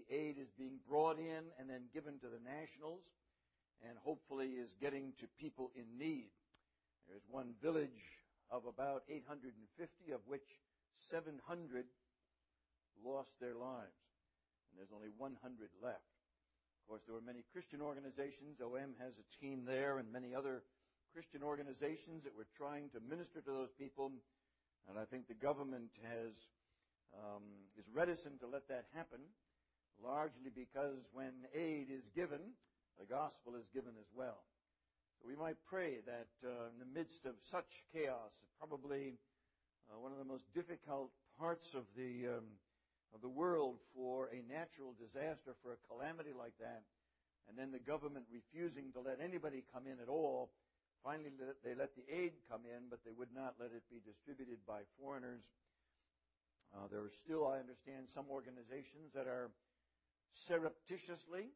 aid is being brought in and then given to the nationals, and hopefully is getting to people in need. There's one village of about 850, of which 700 lost their lives, and there's only 100 left. Of course, there were many Christian organizations. OM has a team there, and many other Christian organizations that were trying to minister to those people, and I think the government is reticent to let that happen, largely because when aid is given, the gospel is given as well. So we might pray that in the midst of such chaos, probably one of the most difficult parts of the world for a natural disaster, for a calamity like that, and then the government refusing to let anybody come in at all. Finally, they let the aid come in, but they would not let it be distributed by foreigners. There are still, I understand, some organizations that are surreptitiously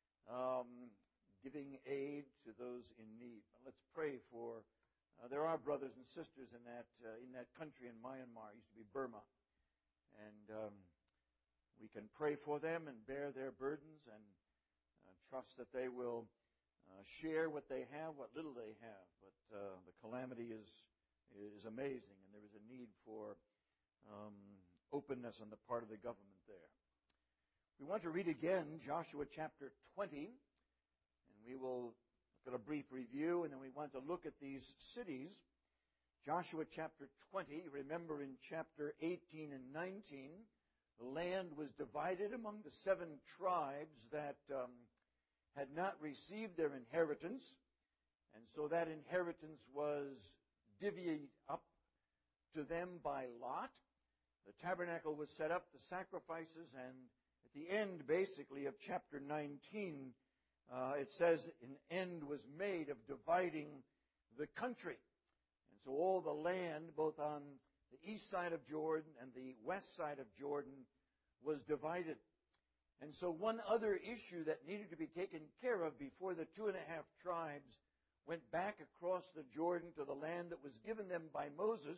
giving aid to those in need. Let's pray for. There are brothers and sisters in that country, in Myanmar. It used to be Burma, and we can pray for them and bear their burdens and trust that they will share what they have, what little they have. But the calamity is amazing, and there is a need for openness on the part of the government there. We want to read again Joshua chapter 20, and we will look at a brief review, and then we want to look at these cities. Joshua chapter 20, remember in chapter 18 and 19, the land was divided among the 7 tribes that had not received their inheritance, and so that inheritance was divvied up to them by lot. The tabernacle was set up, the sacrifices, and at the end, basically, of chapter 19, it says an end was made of dividing the country. And so all the land, both on the east side of Jordan and the west side of Jordan, was divided. And so one other issue that needed to be taken care of before the 2.5 tribes went back across the Jordan to the land that was given them by Moses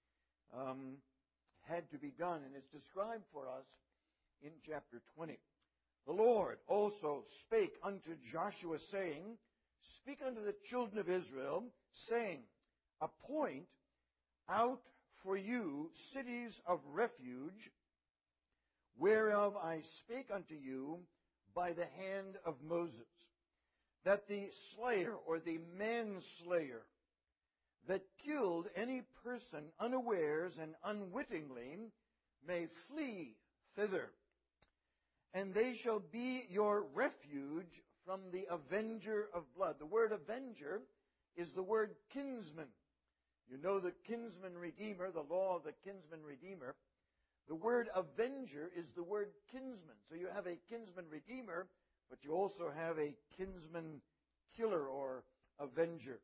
had to be done, and it's described for us in chapter 20. The Lord also spake unto Joshua, saying, Speak unto the children of Israel, saying, Appoint out for you cities of refuge, whereof I spake unto you by the hand of Moses, that the slayer or the manslayer that killed any person unawares and unwittingly may flee thither. And they shall be your refuge from the avenger of blood. The word avenger is the word kinsman. You know the kinsman redeemer, the law of the kinsman redeemer. The word avenger is the word kinsman. So you have a kinsman redeemer, but you also have a kinsman killer or avenger.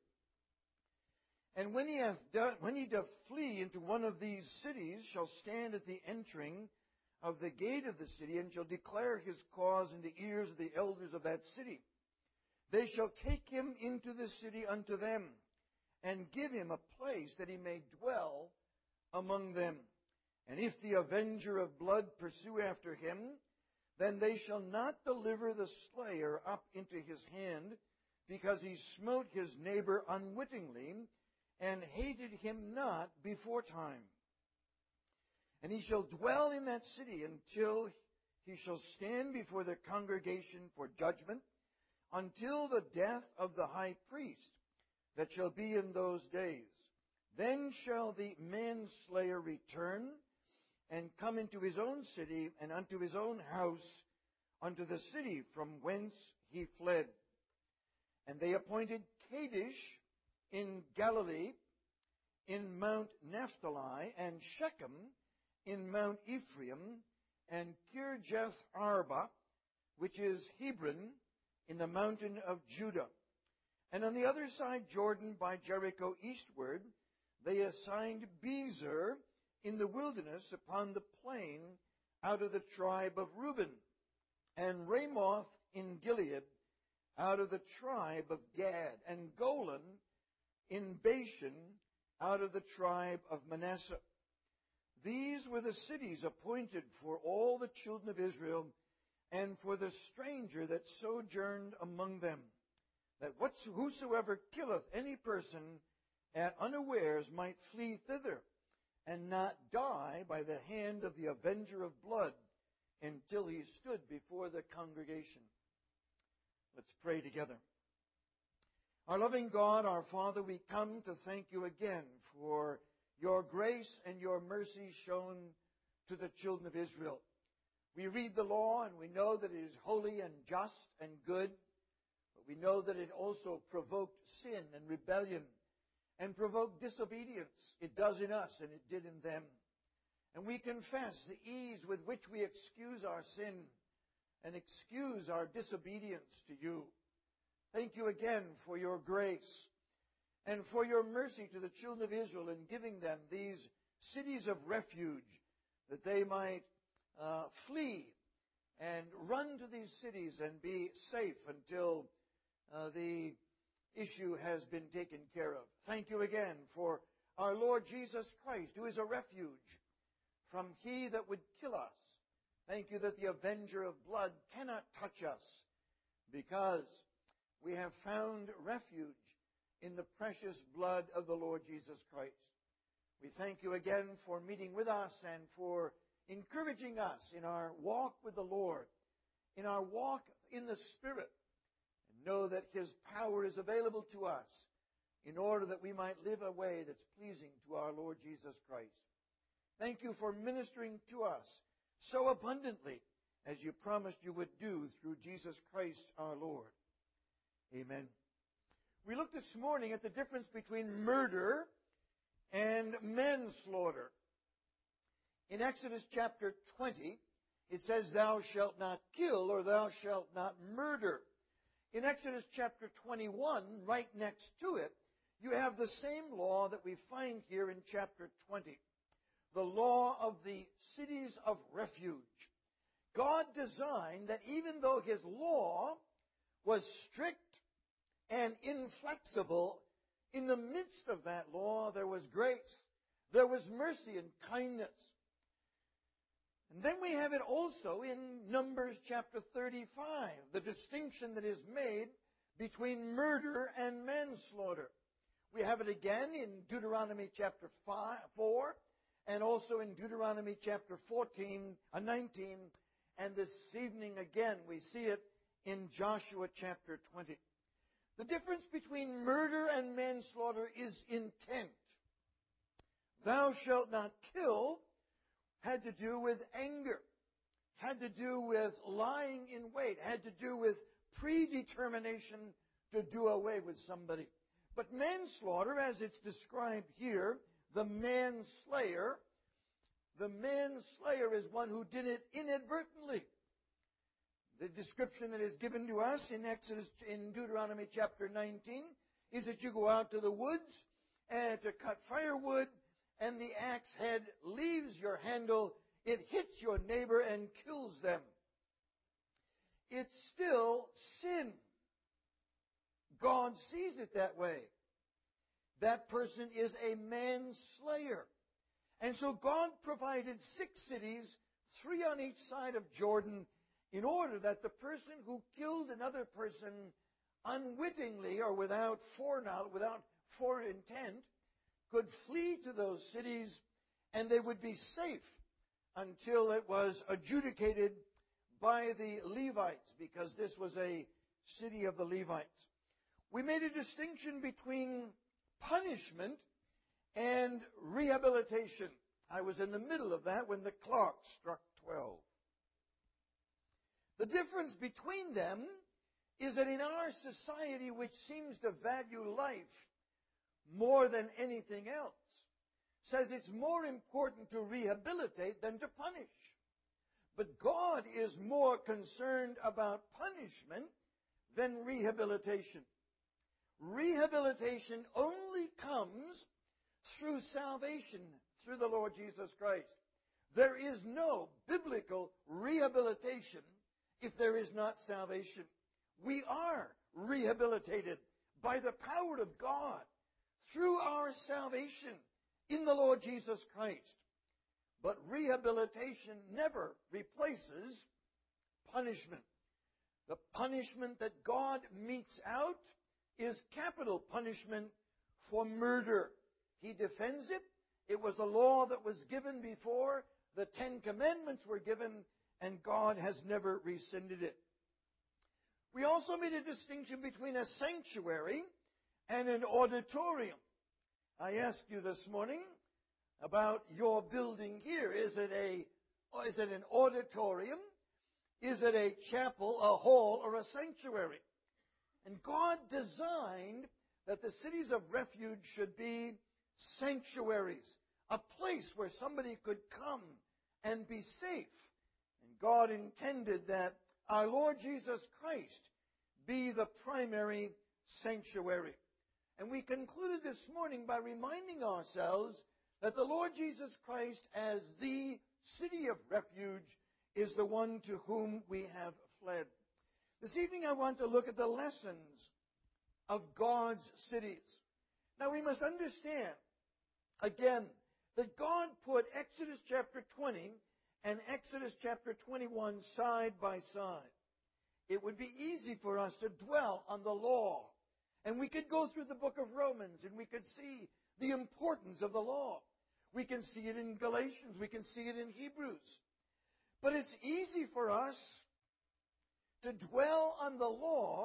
And when he doth flee into one of these cities, shall stand at the entering of the gate of the city, and shall declare his cause in the ears of the elders of that city. They shall take him into the city unto them, and give him a place that he may dwell among them. And if the avenger of blood pursue after him, then they shall not deliver the slayer up into his hand, because he smote his neighbor unwittingly, and hated him not before time. And he shall dwell in that city until he shall stand before the congregation for judgment, until the death of the high priest that shall be in those days. Then shall the manslayer return, and come into his own city, and unto his own house, unto the city from whence he fled. And they appointed Kadesh in Galilee, in Mount Naphtali, and Shechem in Mount Ephraim, and Kirjath Arba, which is Hebron, in the mountain of Judah. And on the other side Jordan by Jericho eastward, they assigned Bezer in the wilderness upon the plain out of the tribe of Reuben, and Ramoth in Gilead out of the tribe of Gad, and Golan in Bashan out of the tribe of Manasseh. These were the cities appointed for all the children of Israel, and for the stranger that sojourned among them, that whosoever killeth any person at unawares might flee thither, and not die by the hand of the avenger of blood, until he stood before the congregation. Let's pray together. Our loving God, our Father, we come to thank you again for your grace and your mercy shown to the children of Israel. We read the law and we know that it is holy and just and good, but we know that it also provoked sin and rebellion and provoked disobedience. It does in us and it did in them. And we confess the ease with which we excuse our sin and excuse our disobedience to you. Thank you again for your grace and for your mercy to the children of Israel in giving them these cities of refuge, that they might flee and run to these cities and be safe until the issue has been taken care of. Thank you again for our Lord Jesus Christ, who is a refuge from he that would kill us. Thank you that the avenger of blood cannot touch us, because we have found refuge in the precious blood of the Lord Jesus Christ. We thank you again for meeting with us and for encouraging us in our walk with the Lord, in our walk in the Spirit, and know that His power is available to us in order that we might live a way that's pleasing to our Lord Jesus Christ. Thank you for ministering to us so abundantly as you promised you would do through Jesus Christ our Lord. Amen. We looked this morning at the difference between murder and manslaughter. In Exodus chapter 20, it says, "Thou shalt not kill," or "Thou shalt not murder." In Exodus chapter 21, right next to it, you have the same law that we find here in chapter 20. The law of the cities of refuge. God designed that even though His law was strict and inflexible, in the midst of that law there was grace, there was mercy and kindness. And then we have it also in Numbers chapter 35, the distinction that is made between murder and manslaughter. We have it again in Deuteronomy chapter 4, and also in Deuteronomy chapter 19, and this evening again we see it in Joshua chapter 20. The difference between murder and manslaughter is intent. "Thou shalt not kill" had to do with anger, had to do with lying in wait, had to do with predetermination to do away with somebody. But manslaughter, as it's described here, the manslayer is one who did it inadvertently. The description that is given to us in Deuteronomy chapter 19 is that you go out to the woods and to cut firewood, and the axe head leaves your handle, it hits your neighbor and kills them. It's still sin. God sees it that way. That person is a manslayer. And so God provided 6 cities, 3 on each side of Jordan, in order that the person who killed another person unwittingly or without foreintent could flee to those cities, and they would be safe until it was adjudicated by the Levites, because this was a city of the Levites. We made a distinction between punishment and rehabilitation. I was in the middle of that when the clock struck 12. The difference between them is that in our society, which seems to value life more than anything else, says it's more important to rehabilitate than to punish. But God is more concerned about punishment than rehabilitation. Rehabilitation only comes through salvation, through the Lord Jesus Christ. There is no biblical rehabilitation if there is not salvation. We are rehabilitated by the power of God through our salvation in the Lord Jesus Christ. But rehabilitation never replaces punishment. The punishment that God metes out is capital punishment for murder. He defends it. It was a law that was given before the Ten Commandments were given, and God has never rescinded it. We also made a distinction between a sanctuary and an auditorium. I asked you this morning about your building here. Is it an auditorium? Is it a chapel, a hall, or a sanctuary? And God designed that the cities of refuge should be sanctuaries, a place where somebody could come and be safe. And God intended that our Lord Jesus Christ be the primary sanctuary. And we concluded this morning by reminding ourselves that the Lord Jesus Christ, as the city of refuge, is the one to whom we have fled. This evening I want to look at the lessons of God's cities. Now we must understand, again, that God put Exodus chapter 20 and Exodus chapter 21 side by side. It would be easy for us to dwell on the law. And we could go through the book of Romans and we could see the importance of the law. We can see it in Galatians. We can see it in Hebrews. But it's easy for us to dwell on the law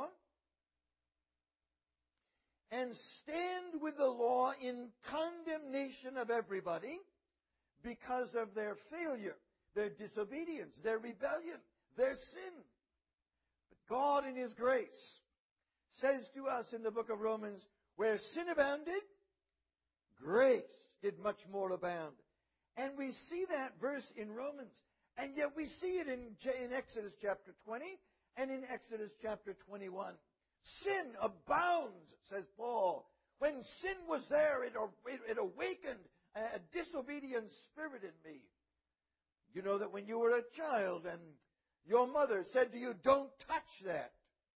and stand with the law in condemnation of everybody because of their failure, their disobedience, their rebellion, their sin. But God in His grace says to us in the book of Romans, where sin abounded, grace did much more abound. And we see that verse in Romans. And yet we see it in Exodus chapter 20 and in Exodus chapter 21. Sin abounds, says Paul. When sin was there, it awakened a disobedient spirit in me. You know that when you were a child and your mother said to you, "Don't touch that,"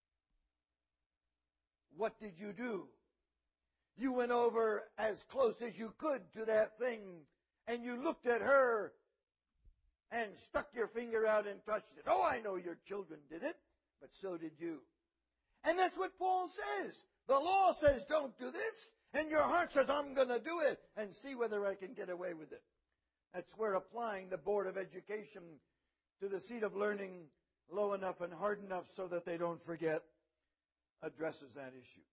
what did you do? You went over as close as you could to that thing, and you looked at her and stuck your finger out and touched it. Oh, I know your children did it, but so did you. And that's what Paul says. The law says don't do this, and your heart says I'm going to do it and see whether I can get away with it. That's where applying the Board of Education to the seat of learning low enough and hard enough so that they don't forget addresses that issue.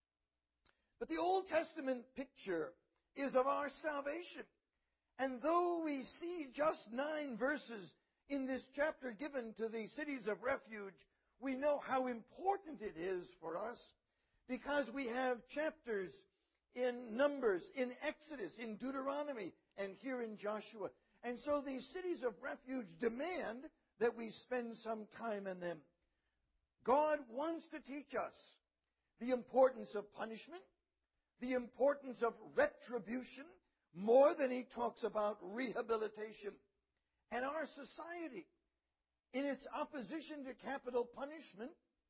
But the Old Testament picture is of our salvation. And though we see just 9 verses in this chapter given to the cities of refuge, we know how important it is for us because we have chapters in Numbers, in Exodus, in Deuteronomy, and here in Joshua. And so these cities of refuge demand that we spend some time in them. God wants to teach us the importance of punishment, the importance of retribution, more than He talks about rehabilitation. And our society, in its opposition to capital punishment,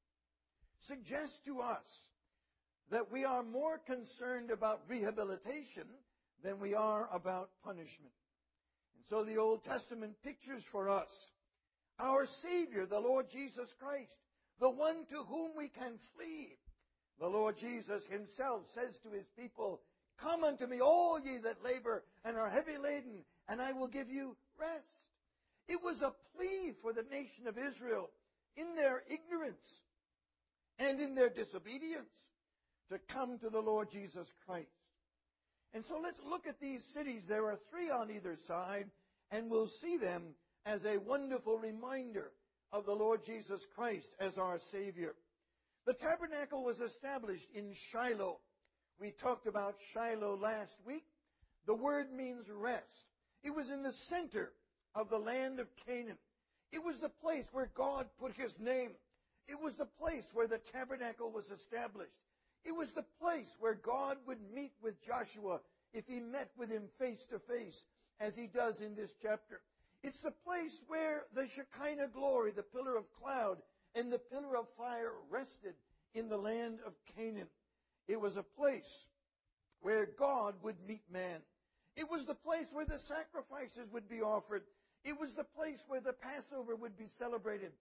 suggests to us that we are more concerned about rehabilitation than we are about punishment. And so the Old Testament pictures for us our Savior, the Lord Jesus Christ, the one to whom we can flee. The Lord Jesus Himself says to His people, "Come unto me, all ye that labor and are heavy laden, and I will give you rest." It was a plea for the nation of Israel in their ignorance and in their disobedience to come to the Lord Jesus Christ. And so let's look at these cities. There are 3 on either side, and we'll see them as a wonderful reminder of the Lord Jesus Christ as our Savior. The tabernacle was established in Shiloh. We talked about Shiloh last week. The word means rest. It was in the center of the land of Canaan. It was the place where God put His name. It was the place where the tabernacle was established. It was the place where God would meet with Joshua if He met with him face to face, as He does in this chapter. It's the place where the Shekinah glory, the pillar of cloud, and the pillar of fire rested in the land of Canaan. It was a place where God would meet man. It was the place where the sacrifices would be offered. It was the place where the Passover would be celebrated.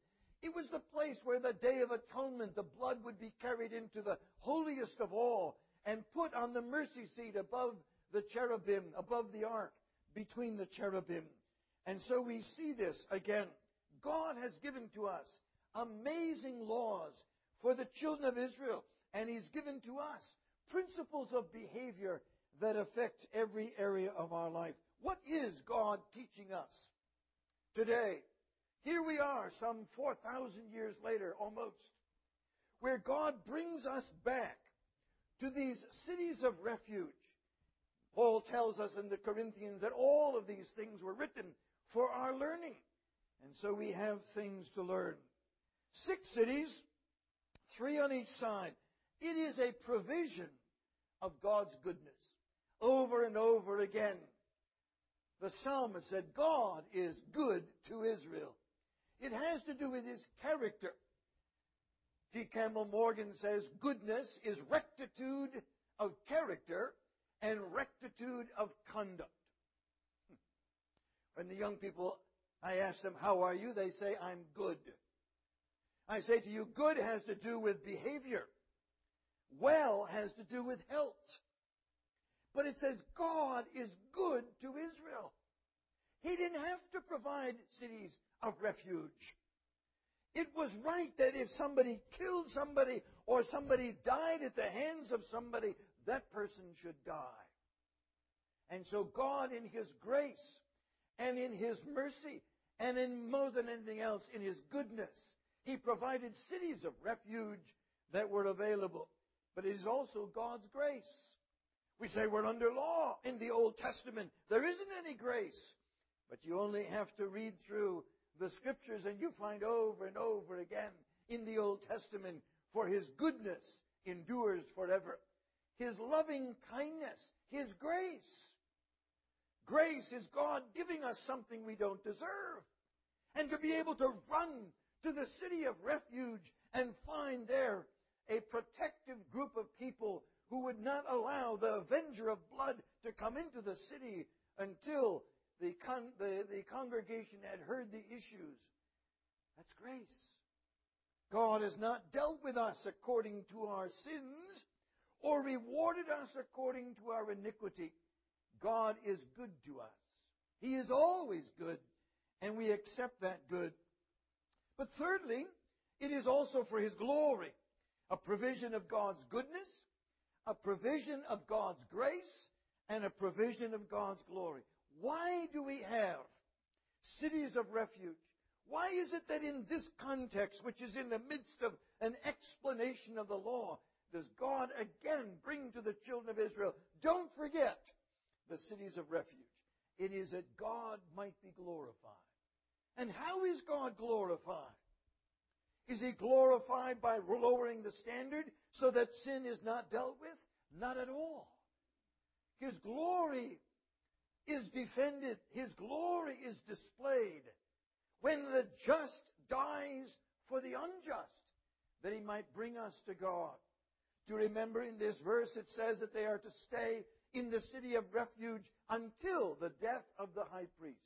It was the place where the Day of Atonement, the blood would be carried into the holiest of all and put on the mercy seat above the cherubim, above the ark, between the cherubim. And so we see this again. God has given to us amazing laws for the children of Israel, and He's given to us principles of behavior that affect every area of our life. What is God teaching us today? Here we are, some 4,000 years later, almost, where God brings us back to these cities of refuge. Paul tells us in the Corinthians that all of these things were written for our learning. And so we have things to learn. 6 cities, 3 on each side. It is a provision of God's goodness. Over and over again, the psalmist said, God is good to Israel. It has to do with His character. G. Campbell Morgan says, goodness is rectitude of character and rectitude of conduct. When the young people, I ask them, how are you? They say, I'm good. I say to you, good has to do with behavior. Well has to do with health. But it says God is good to Israel. He didn't have to provide cities of refuge. It was right that if somebody killed somebody or somebody died at the hands of somebody, that person should die. And so God, in His grace and in His mercy and in more than anything else, in His goodness, He provided cities of refuge that were available. But it is also God's grace. We say we're under law in the Old Testament. There isn't any grace. But you only have to read through the Scriptures and you find over and over again in the Old Testament, for His goodness endures forever. His loving kindness, His grace. Grace is God giving us something we don't deserve. And to be able to run to the city of refuge and find there a protective group of people who would not allow the avenger of blood to come into the city until the congregation had heard the issues. That's grace. God has not dealt with us according to our sins or rewarded us according to our iniquity. God is good to us. He is always good, and we accept that good. But thirdly, it is also for His glory, a provision of God's goodness, a provision of God's grace, and a provision of God's glory. Why do we have cities of refuge? Why is it that in this context, which is in the midst of an explanation of the law, does God again bring to the children of Israel, don't forget the cities of refuge? It is that God might be glorified. And how is God glorified? Is He glorified by lowering the standard so that sin is not dealt with? Not at all. His glory is defended. His glory is displayed when the just dies for the unjust, that He might bring us to God. Do you remember in this verse it says that they are to stay in the city of refuge until the death of the high priest.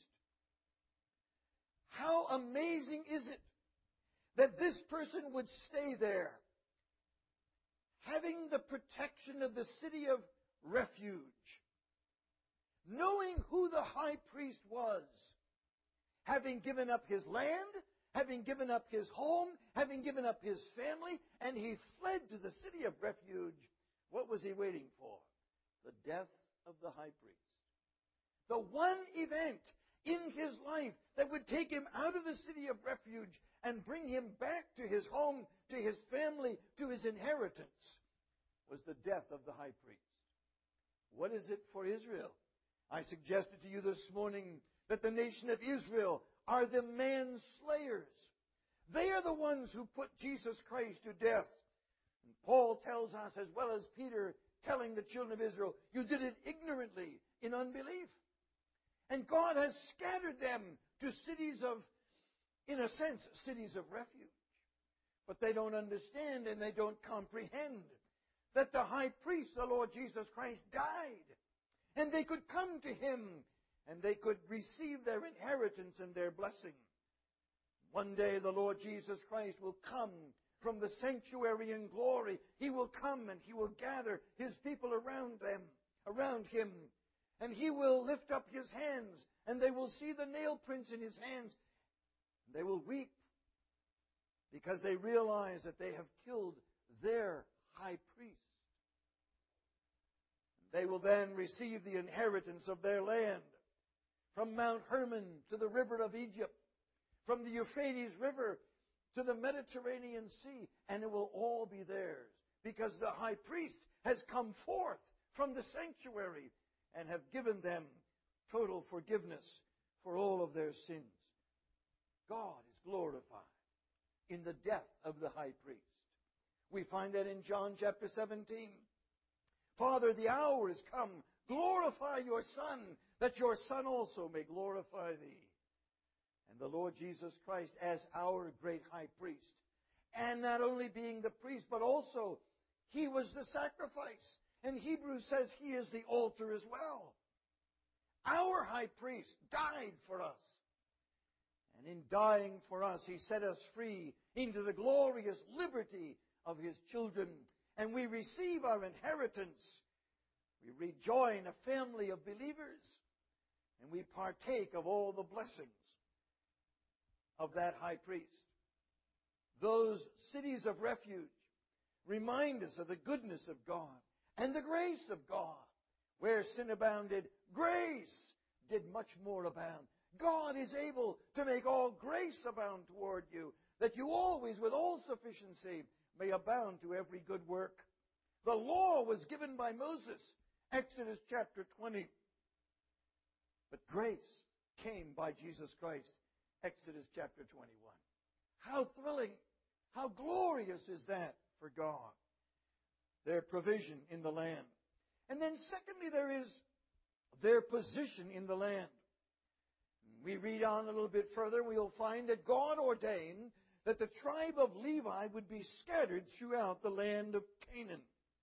How amazing is it that this person would stay there, having the protection of the city of refuge, knowing who the high priest was, having given up his land, having given up his home, having given up his family, and he fled to the city of refuge. What was he waiting for? The death of the high priest. The one event in his life that would take him out of the city of refuge and bring him back to his home, to his family, to his inheritance, was the death of the high priest. What is it for Israel? I suggested to you this morning that the nation of Israel are the manslayers. They are the ones who put Jesus Christ to death. And Paul tells us, as well as Peter telling the children of Israel, you did it ignorantly in unbelief. And God has scattered them to cities of, in a sense, cities of refuge. But they don't understand and they don't comprehend that the high priest, the Lord Jesus Christ, died. And they could come to Him and they could receive their inheritance and their blessing. One day the Lord Jesus Christ will come from the sanctuary in glory. He will come and He will gather His people around Him. And He will lift up His hands, and they will see the nail prints in His hands. They will weep because they realize that they have killed their high priest. They will then receive the inheritance of their land, from Mount Hermon to the river of Egypt, from the Euphrates River to the Mediterranean Sea, and it will all be theirs, because the high priest has come forth from the sanctuary and have given them total forgiveness for all of their sins. God is glorified in the death of the high priest. We find that in John chapter 17. Father, the hour is come. Glorify your Son, that your Son also may glorify thee. And the Lord Jesus Christ as our great high priest. And not only being the priest, but also He was the sacrifice. And Hebrews says He is the altar as well. Our high priest died for us. And in dying for us, He set us free into the glorious liberty of His children. And we receive our inheritance. We rejoin a family of believers. And we partake of all the blessings of that high priest. Those cities of refuge remind us of the goodness of God and the grace of God. Where sin abounded, grace did much more abound. God is able to make all grace abound toward you, that you always, with all sufficiency, may abound to every good work. The law was given by Moses, Exodus chapter 20. But grace came by Jesus Christ, Exodus chapter 21. How thrilling, how glorious is that for God, their provision in the land. And then secondly, there is their position in the land. We read on a little bit further, and we'll find that God ordained that the tribe of Levi would be scattered throughout the land of Canaan.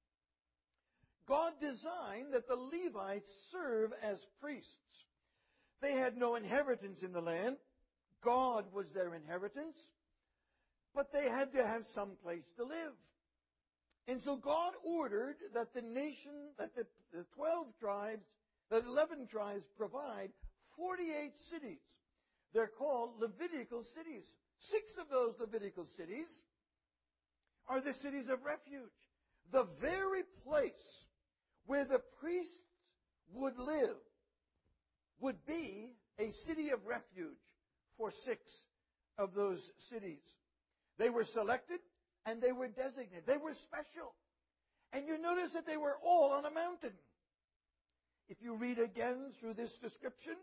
God designed that the Levites serve as priests. They had no inheritance in the land. God was their inheritance. But they had to have some place to live. And so God ordered that the 12 tribes, the 11 tribes provide 48 cities. They're called Levitical cities. 6 of those Levitical cities are the cities of refuge. The very place where the priests would live would be a city of refuge for 6 of those cities. They were selected and they were designated. They were special. And you notice that they were all on a mountain. If you read again through this description,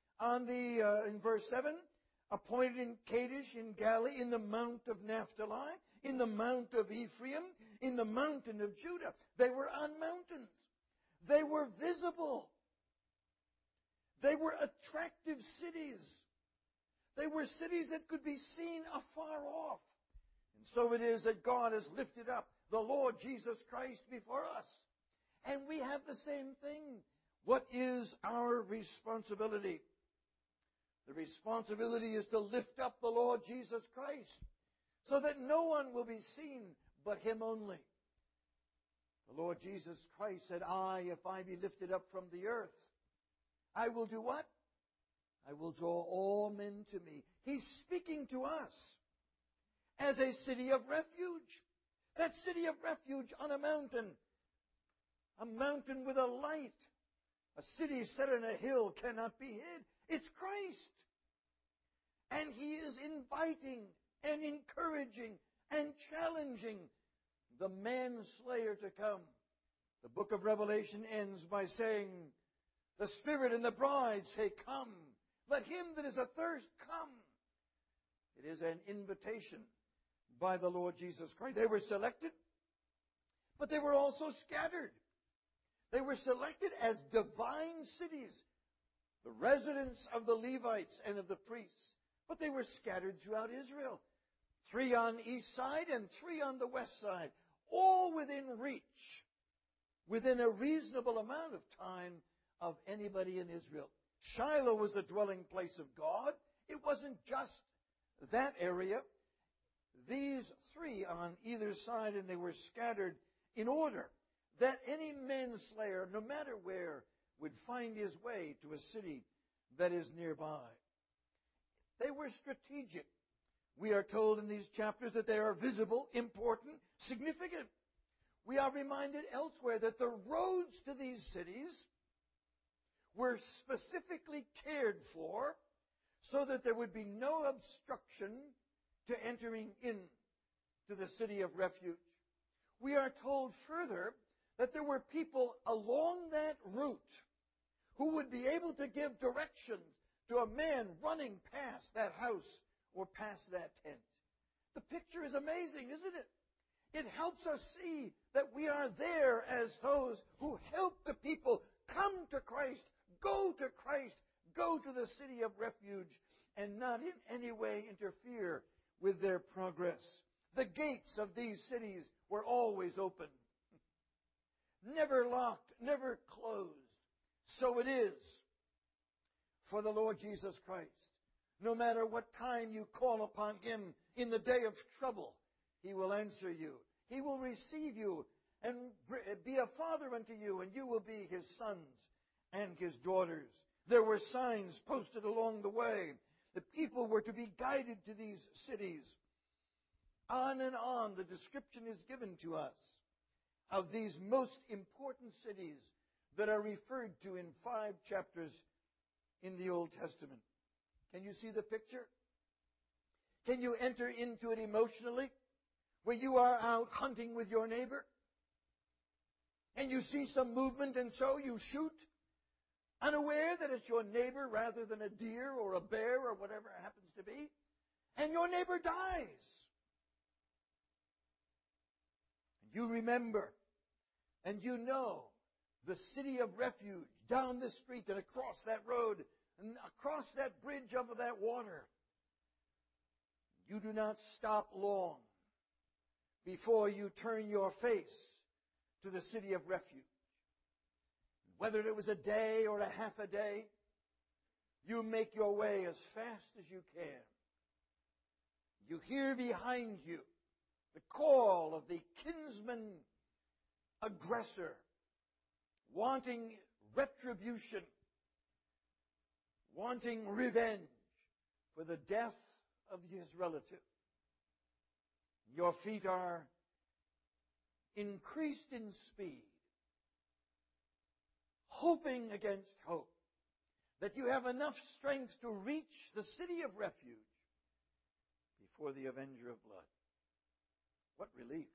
in verse 7, appointed in Kadesh in Galilee, in the mount of Naphtali, in the mount of Ephraim, in the mountain of Judah. They were on mountains. They were visible. They were attractive cities. They were cities that could be seen afar off. And so it is that God has lifted up the Lord Jesus Christ before us. And we have the same thing. What is our responsibility? The responsibility is to lift up the Lord Jesus Christ so that no one will be seen but Him only. The Lord Jesus Christ said, if I be lifted up from the earth, I will do what? I will draw all men to me. He's speaking to us as a city of refuge. That city of refuge on a mountain with a light. A city set on a hill cannot be hid. It's Christ. And He is inviting and encouraging and challenging the manslayer to come. The book of Revelation ends by saying, the Spirit and the bride say, come. Let him that is athirst come. It is an invitation by the Lord Jesus Christ. They were selected, but they were also scattered. They were selected as divine cities, the residence of the Levites and of the priests. But they were scattered throughout Israel. 3 on the east side and 3 on the west side. All within reach, within a reasonable amount of time of anybody in Israel. Shiloh was the dwelling place of God. It wasn't just that area, these three on either side, and they were scattered in order that any manslayer, no matter where, would find his way to a city that is nearby. They were strategic. We are told in these chapters that they are visible, important, significant. We are reminded elsewhere that the roads to these cities were specifically cared for so that there would be no obstruction to entering in to the city of refuge. We are told further that there were people along that route who would be able to give directions to a man running past that house or past that tent. The picture is amazing, isn't it? It helps us see that we are there as those who help the people come to Christ, go to Christ, go to the city of refuge, and not in any way interfere with their progress. The gates of these cities were always open, never locked, never closed. So it is for the Lord Jesus Christ. No matter what time you call upon Him in the day of trouble, He will answer you. He will receive you and be a father unto you, and you will be His sons and His daughters. There were signs posted along the way. The people were to be guided to these cities. On and on, the description is given to us of these most important cities that are referred to in 5 chapters in the Old Testament. Can you see the picture? Can you enter into it emotionally? Where you are out hunting with your neighbor, and you see some movement, and so you shoot, unaware that it's your neighbor rather than a deer or a bear or whatever it happens to be, and your neighbor dies. And you remember, and you know, the city of refuge down this street and across that road and across that bridge over that water. You do not stop long before you turn your face to the city of refuge. Whether it was a day or a half a day, you make your way as fast as you can. You hear behind you the call of the kinsman aggressor, wanting retribution, wanting revenge for the death of his relative. Your feet are increased in speed, hoping against hope that you have enough strength to reach the city of refuge before the avenger of blood. What relief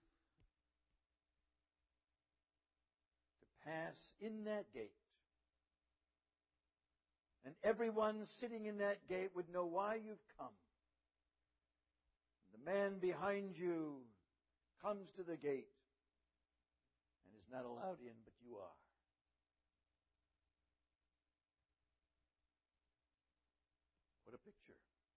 to pass in that gate. And everyone sitting in that gate would know why you've come. The man behind you comes to the gate and is not allowed in, but you are. What a picture.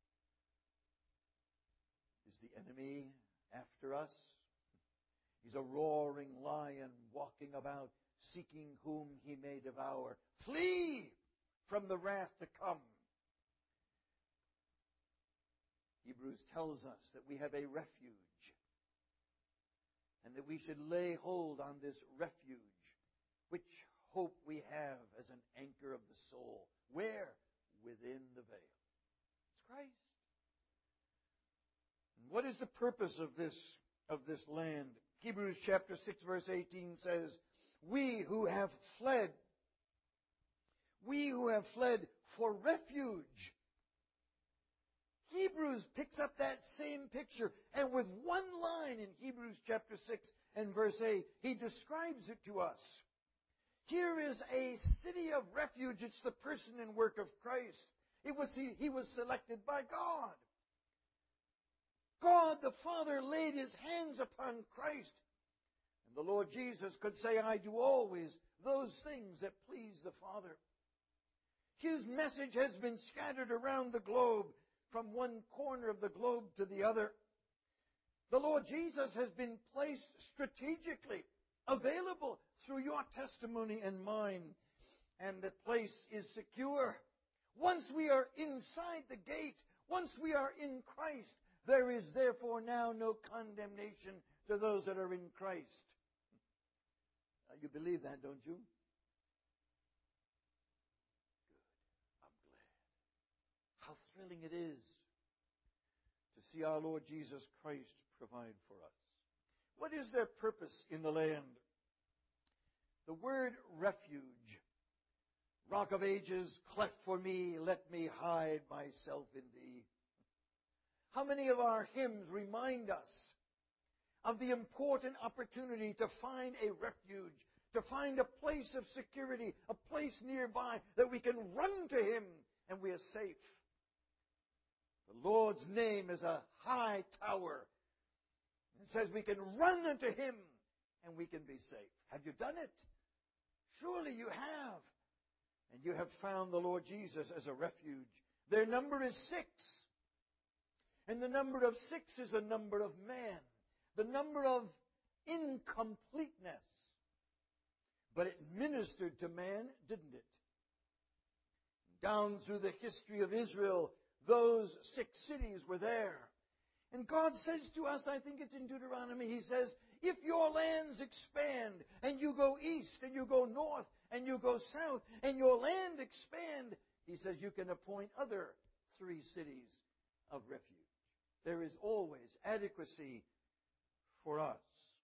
Is the enemy after us? He's a roaring lion walking about, seeking whom he may devour. Flee from the wrath to come. Hebrews tells us that we have a refuge and that we should lay hold on this refuge, which hope we have as an anchor of the soul. Where? Within the veil. It's Christ. And what is the purpose of this land? Hebrews chapter 6 verse 18 says, we who have fled for refuge. Hebrews picks up that same picture, and with one line in Hebrews chapter 6 and verse 8, he describes it to us. Here is a city of refuge. It's the person and work of Christ. He was selected by God. God the Father laid His hands upon Christ. And the Lord Jesus could say, I do always those things that please the Father. His message has been scattered around the globe, from one corner of the globe to the other. The Lord Jesus has been placed strategically available through your testimony and mine. And the place is secure. Once we are inside the gate, Once we are in Christ, there is therefore now no condemnation to those that are in Christ. You believe that, don't you? Good. I'm glad. How thrilling it is to see our Lord Jesus Christ provide for us. What is their purpose in the land? The word refuge. Rock of ages, cleft for me, let me hide myself in thee. How many of our hymns remind us of the important opportunity to find a refuge, to find a place of security, a place nearby that we can run to Him and we are safe. The Lord's name is a high tower. It says we can run unto Him and we can be safe. Have you done it? Surely you have. And you have found the Lord Jesus as a refuge. Their number is 6. And the number of 6 is a number of man. The number of incompleteness. But it ministered to man, didn't it? Down through the history of Israel, those 6 cities were there. And God says to us, I think it's in Deuteronomy, He says, if your lands expand, and you go east, and you go north, and you go south, and your land expand, He says you can appoint other 3 cities of refuge. There is always adequacy for us.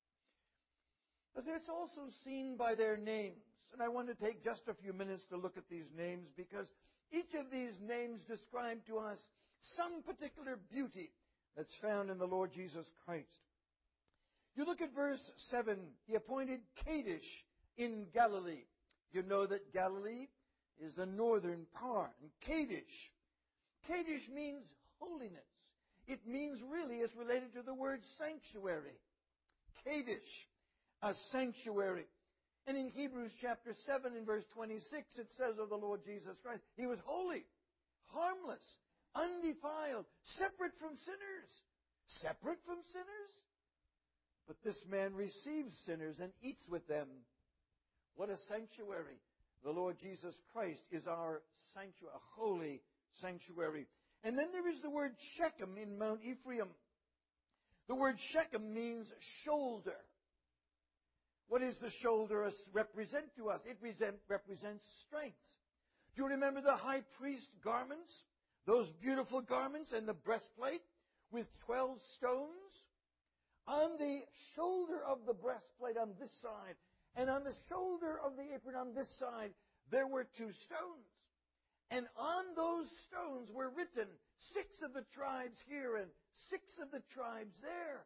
But it's also seen by their names. And I want to take just a few minutes to look at these names because each of these names describe to us some particular beauty that's found in the Lord Jesus Christ. You look at verse 7. He appointed Kadesh in Galilee. You know that Galilee is the northern part. And Kadesh means holiness. It means really, it's related to the word sanctuary. Kadesh, a sanctuary. And in Hebrews chapter 7 and verse 26, it says of the Lord Jesus Christ, He was holy, harmless, undefiled, separate from sinners. Separate from sinners? But this man receives sinners and eats with them. What a sanctuary. The Lord Jesus Christ is our sanctuary, a holy sanctuary. And then there is the word Shechem in Mount Ephraim. The word Shechem means shoulder. What does the shoulder represent to us? It represents strength. Do you remember the high priest garments? Those beautiful garments and the breastplate with 12 stones? On the shoulder of the breastplate on this side and on the shoulder of the apron on this side, there were 2 stones. And on those stones were written 6 of the tribes here and 6 of the tribes there.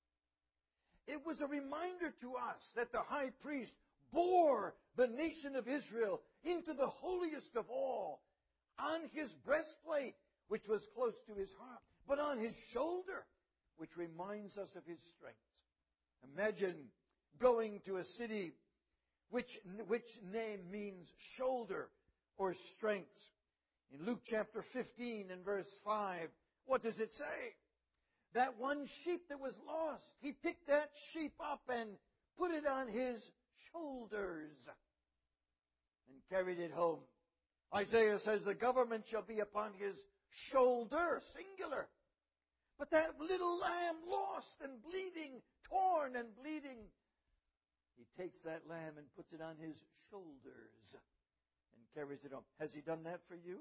It was a reminder to us that the high priest bore the nation of Israel into the holiest of all on his breastplate, which was close to his heart, but on his shoulder, which reminds us of his strength. Imagine going to a city which name means shoulder or strength. In Luke chapter 15 and verse 5, what does it say? That one sheep that was lost, he picked that sheep up and put it on his shoulders and carried it home. Isaiah says the government shall be upon his shoulder, singular. But that little lamb lost and bleeding, torn and bleeding, he takes that lamb and puts it on his shoulders and carries it home. Has he done that for you?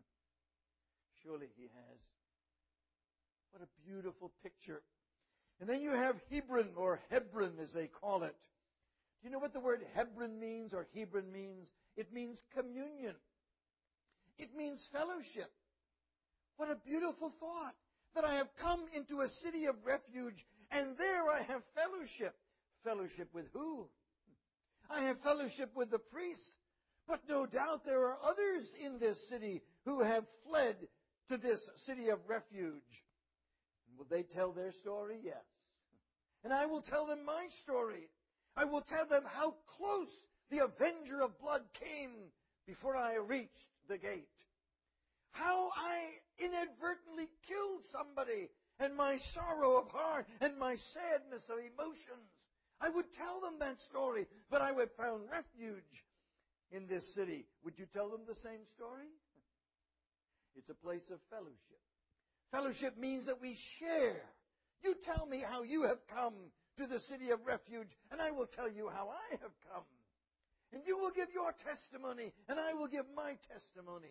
Surely he has. What a beautiful picture. And then you have Hebron, or Hebron as they call it. Do you know what the word Hebron means, or Hebron means? It means communion. It means fellowship. What a beautiful thought, that I have come into a city of refuge, and there I have fellowship. Fellowship with who? I have fellowship with the priests. But no doubt there are others in this city who have fled to this city of refuge. Will they tell their story? Yes. And I will tell them my story. I will tell them how close the avenger of blood came before I reached the gate. How I inadvertently killed somebody, and my sorrow of heart and my sadness of emotions. I would tell them that story, but I would found refuge in this city. Would you tell them the same story? It's a place of fellowship. Fellowship means that we share. You tell me how you have come to the city of refuge, and I will tell you how I have come. And you will give your testimony, and I will give my testimony.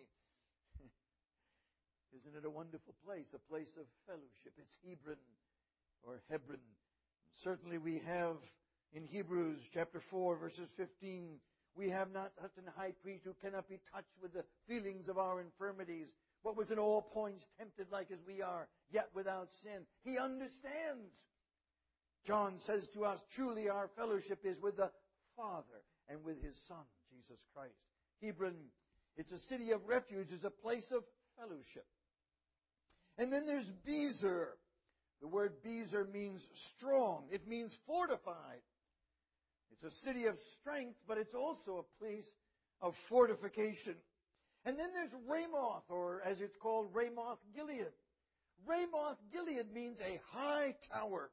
Isn't it a wonderful place? A place of fellowship. It's Hebron or Hebron. Certainly we have in Hebrews chapter 4, verses 15, we have not such an high priest who cannot be touched with the feelings of our infirmities, but was in all points tempted like as we are, yet without sin. He understands. John says to us, truly our fellowship is with the Father and with His Son, Jesus Christ. Hebron, it's a city of refuge, is a place of fellowship. And then there's Bezer. The word Bezer means strong. It means fortified. It's a city of strength, but it's also a place of fortification. And then there's Ramoth, or as it's called, Ramoth Gilead. Ramoth Gilead means a high tower,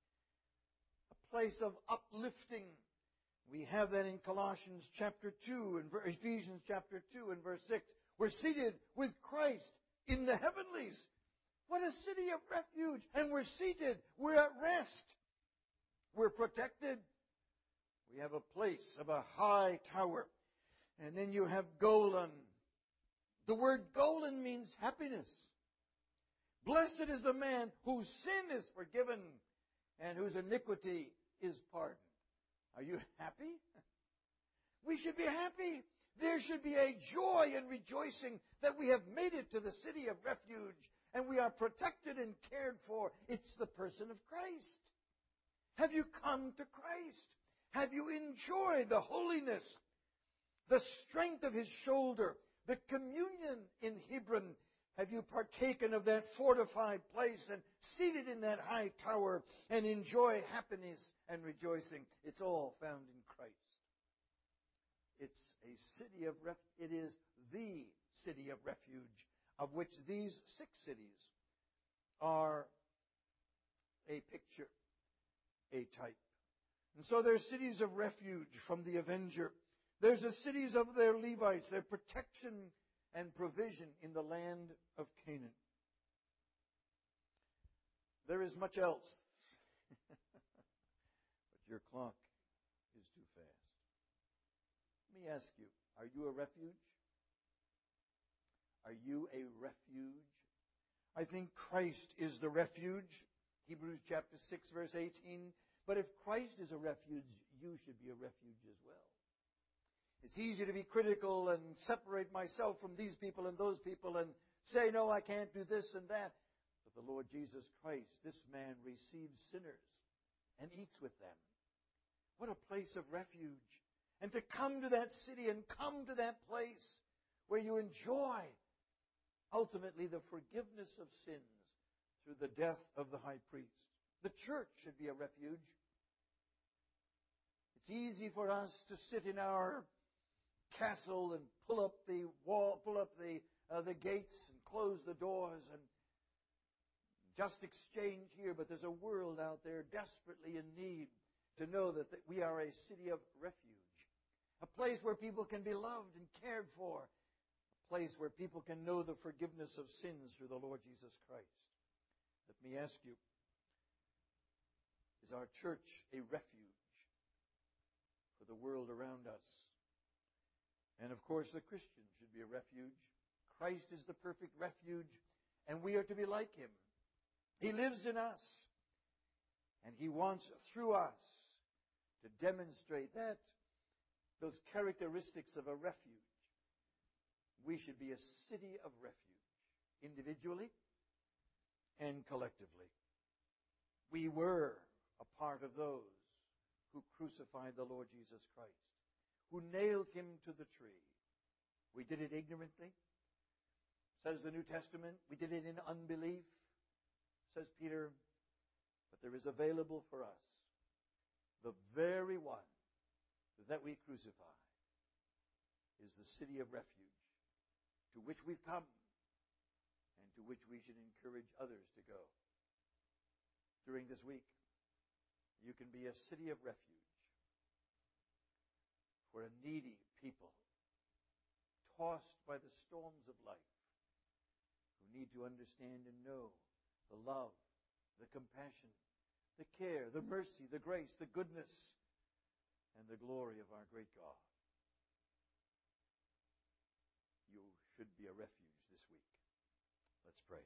a place of uplifting. We have that in Colossians chapter 2 and Ephesians chapter 2 and verse 6. We're seated with Christ in the heavenlies. What a city of refuge. And we're seated. We're at rest. We're protected. We have a place of a high tower. And then you have Golan. The word Golan means happiness. Blessed is the man whose sin is forgiven and whose iniquity is pardoned. Are you happy? We should be happy. There should be a joy and rejoicing that we have made it to the city of refuge and we are protected and cared for. It's the person of Christ. Have you come to Christ? Have you enjoyed the holiness, the strength of His shoulder, the communion in Hebron? Have you partaken of that fortified place and seated in that high tower and enjoy happiness and rejoicing? It's all found in Christ. It's a city of it is the city of refuge, of which these 6 cities are a picture, a type. And so there's cities of refuge from the avenger. There's the cities of their Levites, their protection and provision in the land of Canaan. There is much else. But your clock is too fast. Let me ask you, are you a refuge? Are you a refuge? I think Christ is the refuge. Hebrews chapter 6, verse 18. But if Christ is a refuge, you should be a refuge as well. It's easy to be critical and separate myself from these people and those people and say, no, I can't do this and that. But the Lord Jesus Christ, this man receives sinners and eats with them. What a place of refuge. And to come to that city and come to that place where you enjoy ultimately the forgiveness of sins through the death of the high priest. The church should be a refuge. It's easy for us to sit in our castle and pull up the wall, pull up the gates and close the doors and just exchange here. But there's a world out there desperately in need to know that we are a city of refuge. A place where people can be loved and cared for. A place where people can know the forgiveness of sins through the Lord Jesus Christ. Let me ask you, is our church a refuge for the world around us? And of course, the Christian should be a refuge. Christ is the perfect refuge, and we are to be like Him. He lives in us, and He wants through us to demonstrate that those characteristics of a refuge. We should be a city of refuge, individually and collectively. We were a part of those who crucified the Lord Jesus Christ, who nailed Him to the tree. We did it ignorantly, says the New Testament. We did it in unbelief, says Peter. But there is available for us the very one that we crucify is the city of refuge to which we've come and to which we should encourage others to go. During this week, you can be a city of refuge for a needy people, tossed by the storms of life, who need to understand and know the love, the compassion, the care, the mercy, the grace, the goodness, and the glory of our great God. You should be a refuge this week. Let's pray.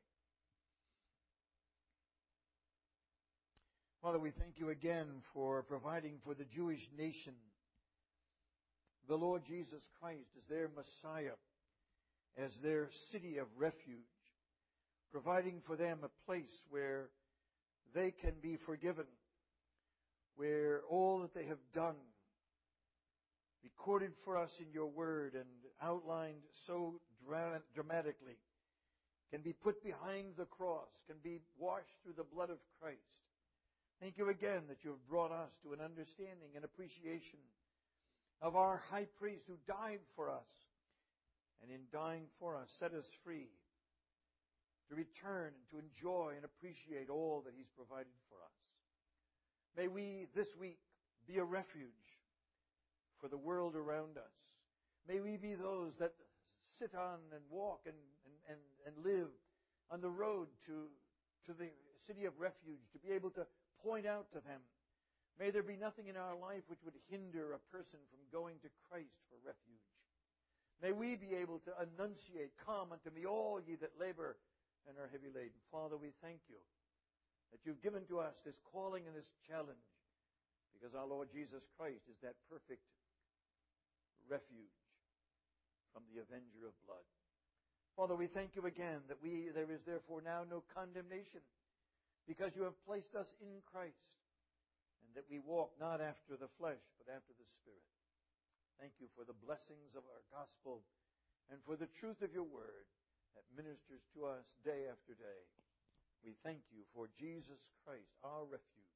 Father, we thank you again for providing for the Jewish nation the Lord Jesus Christ as their Messiah, as their city of refuge, providing for them a place where they can be forgiven, where all that they have done, recorded for us in your word and outlined so dramatically, can be put behind the cross, can be washed through the blood of Christ. Thank you again that you have brought us to an understanding and appreciation of our high priest who died for us, and in dying for us set us free to return and to enjoy and appreciate all that he's provided for us. May we this week be a refuge for the world around us. May we be those that sit on and walk and live on the road to the city of refuge, to be able to point out to them. May there be nothing in our life which would hinder a person from going to Christ for refuge. May we be able to enunciate, "Come unto me, all ye that labor and are heavy laden." Father, we thank you that you've given to us this calling and this challenge, because our Lord Jesus Christ is that perfect refuge from the avenger of blood. Father, we thank you again that there is therefore now no condemnation, because you have placed us in Christ, and that we walk not after the flesh, but after the Spirit. Thank you for the blessings of our gospel and for the truth of your word that ministers to us day after day. We thank you for Jesus Christ, our refuge.